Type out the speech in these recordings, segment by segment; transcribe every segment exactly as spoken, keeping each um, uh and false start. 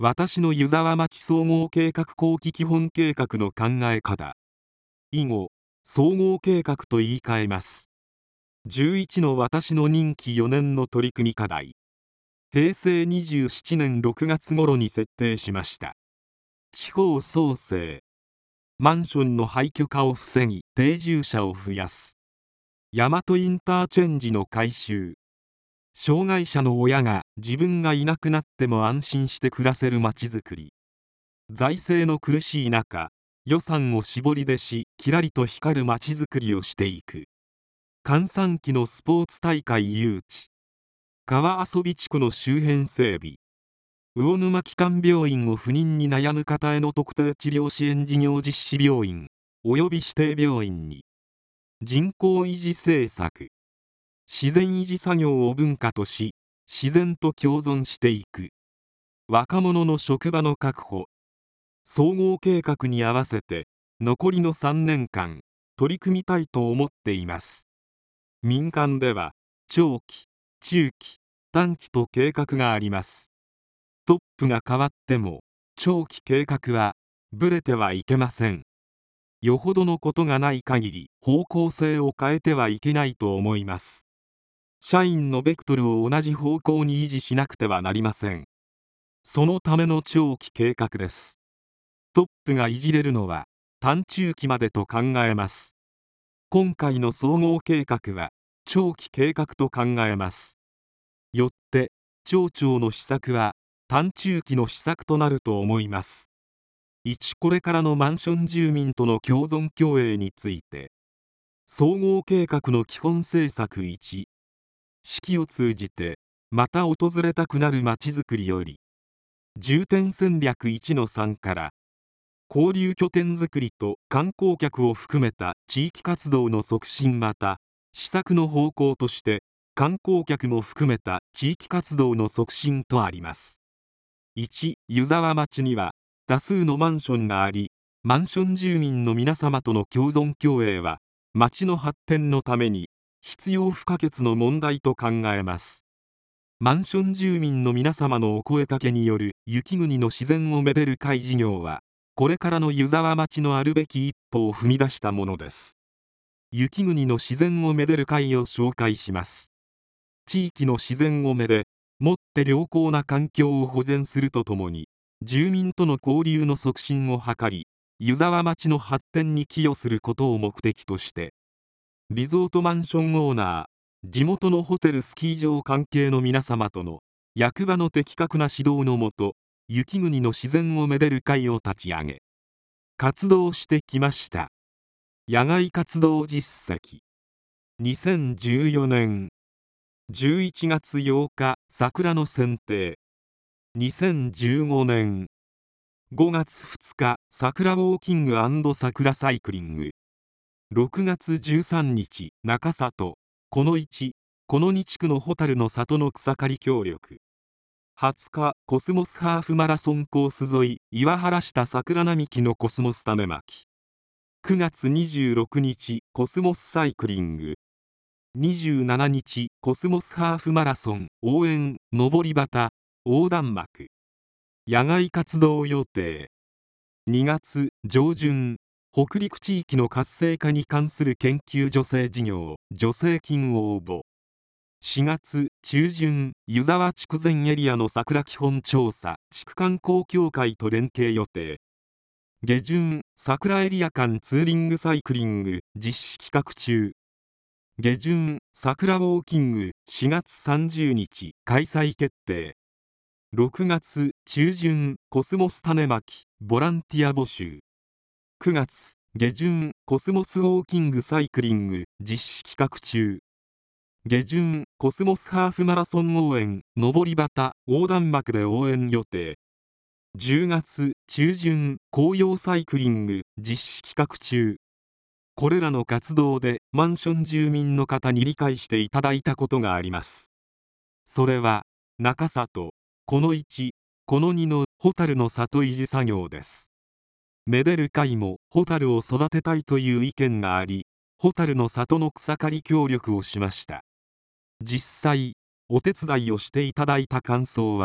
私の湯沢町総合計画後期基本計画の考え方。以後、総合計画と言い換えます。じゅういちの私の任期よねんの取り組み課題。へいせいにじゅうななねんろくがつ頃に設定しました。地方創生。マンションの廃墟化を防ぎ、定住者を増やす。大和インターチェンジの改修。障害者の親が自分がいなくなっても安心して暮らせるまちづくり。財政の苦しい中、予算を絞り出し、きらりと光るまちづくりをしていく。閑散期のスポーツ大会誘致。川遊び地区の周辺整備。魚沼基幹病院を不妊に悩む方への特定治療支援事業実施病院及び指定病院に。人口維持政策。自然維持作業を文化とし、自然と共存していく。若者の職場の確保。総合計画に合わせて残りのさんねんかん取り組みたいと思っています。民間では長期、中期、短期と計画があります。トップが変わっても長期計画はブレてはいけません。よほどのことがない限り方向性を変えてはいけないと思います。社員のベクトルを同じ方向に維持しなくてはなりません。そのための長期計画です。トップがいじれるのは短中期までと考えます。今回の総合計画は長期計画と考えます。よって町長の施策は短中期の施策となると思います。いちこれからのマンション住民との共存共栄について。総合計画の基本政策いち、四季を通じてまた訪れたくなるまちづくりより、重点戦略いちのさんから交流拠点づくりと観光客を含めた地域活動の促進。また施策の方向として観光客も含めた地域活動の促進とあります。いち、湯沢町には多数のマンションがあり、マンション住民の皆様との共存共栄は町の発展のために必要不可欠の問題と考えます。マンション住民の皆様のお声かけによる雪国の自然をめでる会事業はこれからの湯沢町のあるべき一歩を踏み出したものです。雪国の自然をめでる会を紹介します。地域の自然をめで、もって良好な環境を保全するとともに、住民との交流の促進を図り、湯沢町の発展に寄与することを目的として、リゾートマンションオーナー、地元のホテルスキー場関係の皆様との役場の的確な指導のもと、雪国の自然をめでる会を立ち上げ活動してきました。野外活動実績。にせんじゅうよねんじゅういちがつようか桜の剪定。にせんじゅうごねんごがつふつか桜ウォーキング&桜サイクリング。ろくがつじゅうさんにち中里このいちこのに地区のホタルの里の草刈り協力。はつかコスモスハーフマラソンコース沿い岩原下桜並木のコスモス種まき。くがつにじゅうろくにちコスモスサイクリング。にじゅうしちにちコスモスハーフマラソン応援上り旗横断幕。野外活動予定。にがつ上旬北陸地域の活性化に関する研究助成事業助成金応募。しがつ中旬湯沢地区全エリアの桜基本調査地区観光協会と連携予定。下旬桜エリア間ツーリングサイクリング実施企画中。下旬桜ウォーキングしがつさんじゅうにち開催決定。ろくがつ中旬コスモス種まきボランティア募集。くがつ下旬コスモスウォーキングサイクリング実施企画中。下旬コスモスハーフマラソン応援上り旗横断幕で応援予定。じゅうがつ中旬紅葉サイクリング実施企画中。これらの活動でマンション住民の方に理解していただいたことがあります。それは中里このいちこのにのホタルの里維持作業です。めでる会もホタルを育てたいという意見があり、ホタルの里の草刈り協力をしました。実際お手伝いをしていただいた感想は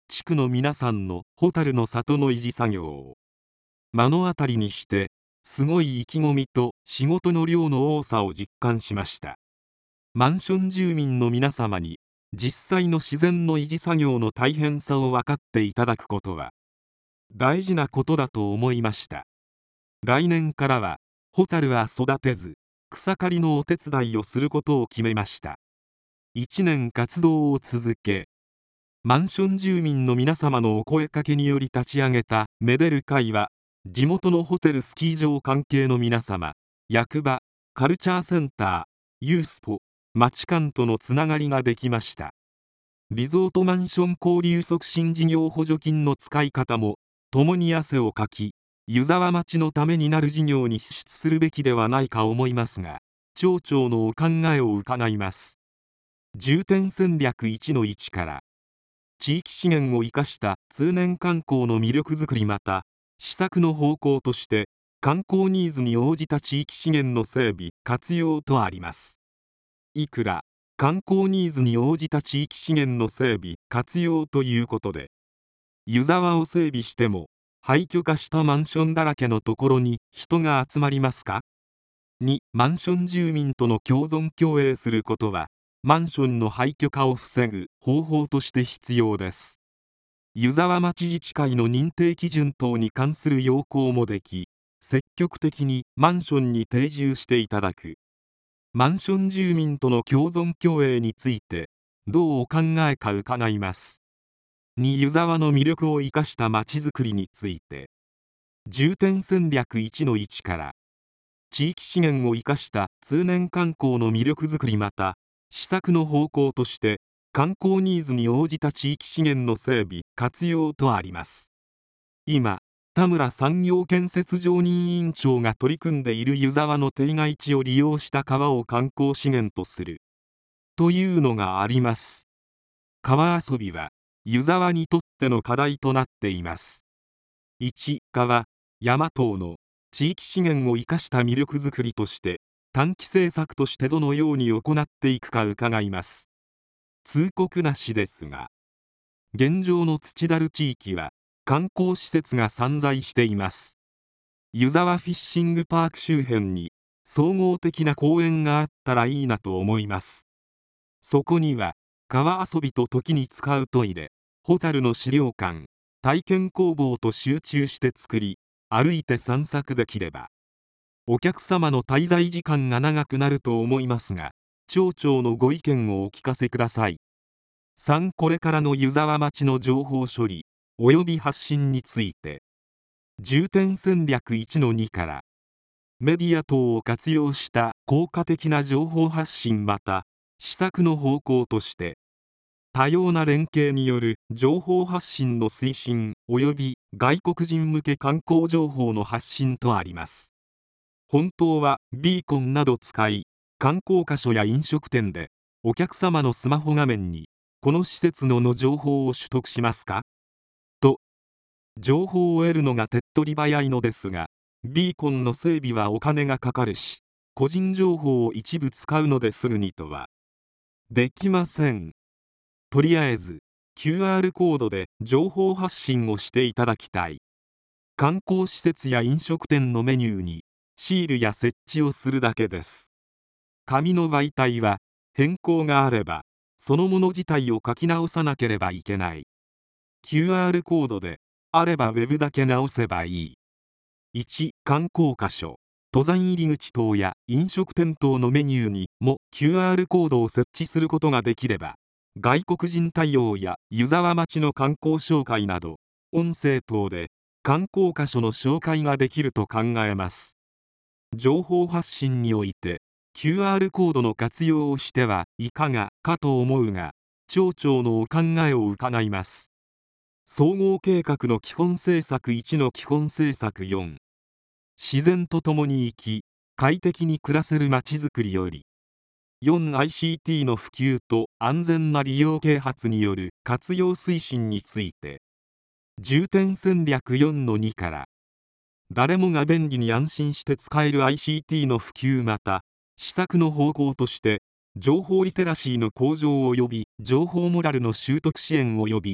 地区の皆さんのホタルの里の維持作業を目の当たりにして、すごい意気込みと仕事の量の多さを実感しました。マンション住民の皆様に実際の自然の維持作業の大変さを分かっていただくことは大事なことだと思いました。来年からはホタルは育てず草刈りのお手伝いをすることを決めました。いちねん活動を続け、マンション住民の皆様のお声かけにより立ち上げためでる会は、地元のホテルスキー場関係の皆様、役場、カルチャーセンター、ユースポ、町間とのつながりができました。リゾートマンション交流促進事業補助金の使い方も共に汗をかき、湯沢町のためになる事業に支出するべきではないか思いますが、町長のお考えを伺います。重点戦略 いちのいち から地域資源を生かした通年観光の魅力づくり、また施策の方向として観光ニーズに応じた地域資源の整備活用とあります。いくら観光ニーズに応じた地域資源の整備活用ということで、湯沢を整備しても廃墟化したマンションだらけのところに人が集まりますか？にマンション住民との共存共栄することはマンションの廃墟化を防ぐ方法として必要です。湯沢町自治会の認定基準等に関する要項もでき、積極的にマンションに定住していただく。マンション住民との共存共栄についてどうお考えか伺います。に湯沢の魅力を生かしたまちづくりについて、重点戦略 いちのいち から地域資源を生かした通年観光の魅力づくり、また施策の方向として観光ニーズに応じた地域資源の整備活用とあります。今田村産業建設常任委員長が取り組んでいる湯沢の定外地を利用した川を観光資源とするというのがあります。川遊びは湯沢にとっての課題となっています。いち川山等の地域資源を生かした魅力づくりとして短期政策としてどのように行っていくか伺います。通告なしですが、現状の土だる地域は観光施設が散在しています。湯沢フィッシングパーク周辺に総合的な公園があったらいいなと思います。そこには川遊びと時に使うトイレ、ホタルの資料館、体験工房と集中して作り、歩いて散策できればお客様の滞在時間が長くなると思いますが、町長のご意見をお聞かせください。さんこれからの湯沢町の情報処理及び発信について、重点戦略 いちのに からメディア等を活用した効果的な情報発信、また施策の方向として多様な連携による情報発信の推進及び外国人向け観光情報の発信とあります。本当はビーコンなど使い、観光箇所や飲食店でお客様のスマホ画面にこの施設のの情報を取得しますかと情報を得るのが手っ取り早いのですが、ビーコンの整備はお金がかかるし、個人情報を一部使うのですぐにとはできません。とりあえず キューアール コードで情報発信をしていただきたい。観光施設や飲食店のメニューにシールや設置をするだけです。紙の媒体は変更があればそのもの自体を書き直さなければいけない。 キューアール コードであればウェブだけ直せばいい。いち観光箇所、登山入り口等や飲食店等のメニューにも キューアール コードを設置することができれば、外国人対応や湯沢町の観光紹介など音声等で観光箇所の紹介ができると考えます。情報発信において キューアール コードの活用をしてはいかがかと思うが、町長のお考えを伺います。総合計画の基本政策いちの基本政策よん、自然とともに生き快適に暮らせるまちづくりより、よん アイシーティー の普及と安全な利用啓発による活用推進について、重点戦略 よんのに から誰もが便利に安心して使える アイシーティー の普及、また施策の方向として情報リテラシーの向上及び情報モラルの習得支援及び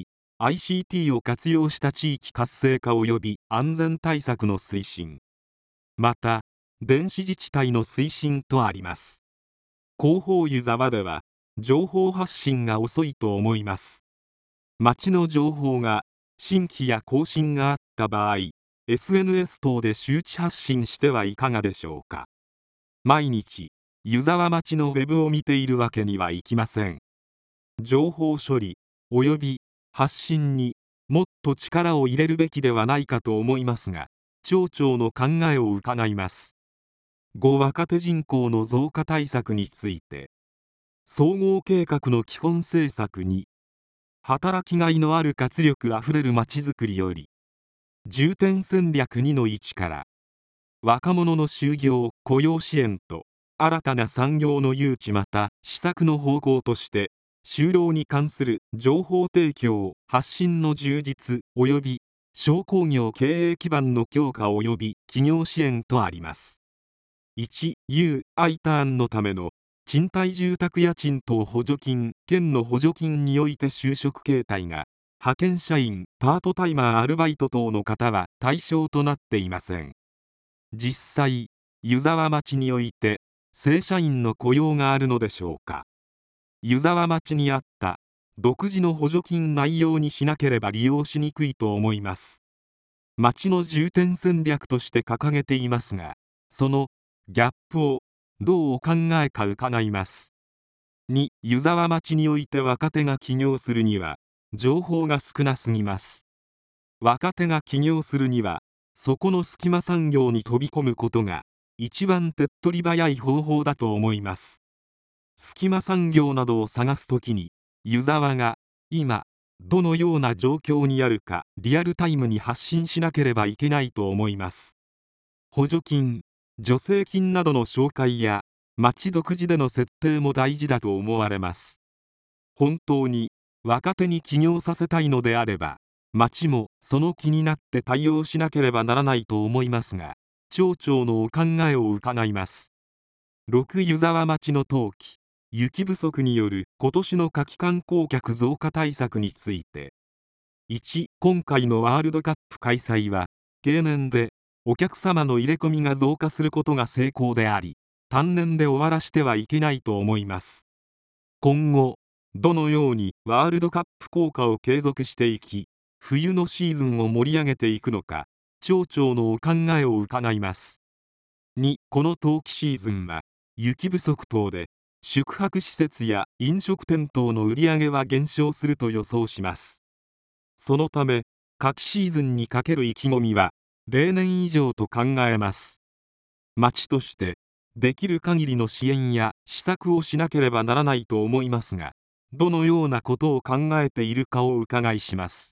アイシーティー を活用した地域活性化及び安全対策の推進、また電子自治体の推進とあります。広報湯沢では情報発信が遅いと思います。町の情報が新規や更新があった場合、エスエヌエス 等で周知発信してはいかがでしょうか。毎日湯沢町のウェブを見ているわけにはいきません。情報処理及び発信にもっと力を入れるべきではないかと思いますが、町長の考えを伺います。ご若手人口の増加対策について、総合計画の基本政策に働きがいのある活力あふれるまちづくりより重点戦略 にのいち から若者の就業雇用支援と新たな産業の誘致、また施策の方向として就労に関する情報提供発信の充実及び商工業経営基盤の強化及び企業支援とあります。いち ユーアイ ターンのための賃貸住宅家賃等補助金県の補助金において就職形態が派遣社員パートタイマーアルバイト等の方は対象となっていません。実際湯沢町において正社員の雇用があるのでしょうか。湯沢町にあった独自の補助金内容にしなければ利用しにくいと思います。町の重点戦略として掲げていますが、そのギャップをどうお考えか伺います。に湯沢町において若手が起業するには情報が少なすぎます。若手が起業するにはそこの隙間産業に飛び込むことが一番手っ取り早い方法だと思います。隙間産業などを探すときに湯沢が今どのような状況にあるかリアルタイムに発信しなければいけないと思います。補助金、助成金などの紹介や町独自での設定も大事だと思われます。本当に若手に起業させたいのであれば町もその気になって対応しなければならないと思いますが、町長のお考えを伺います。ろく湯沢町の冬季雪不足による今年の夏季観光客増加対策について、いち今回のワールドカップ開催は経年でお客様の入れ込みが増加することが成功であり、単年で終わらしてはいけないと思います。今後どのようにワールドカップ効果を継続していき冬のシーズンを盛り上げていくのか、町長のお考えを伺います。にこの冬季シーズンは雪不足等で宿泊施設や飲食店等の売り上げは減少すると予想します。そのため夏季シーズンにかける意気込みは例年以上と考えます。町としてできる限りの支援や施策をしなければならないと思いますが、どのようなことを考えているかをお伺いします。